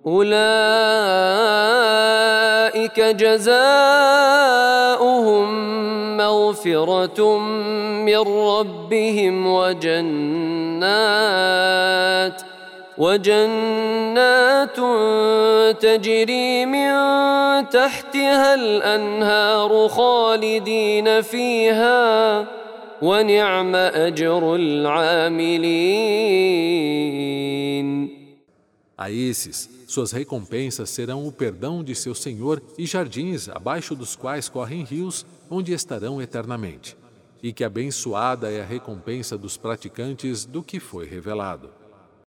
أولئك جزاؤهم مغفرة من ربهم وجنات تجري من تحتها الأنهار خالدين فيها ونعم أجر العاملين. A esses, suas recompensas serão o perdão de seu Senhor e jardins abaixo dos quais correm rios, onde estarão eternamente. E que abençoada é a recompensa dos praticantes do que foi revelado.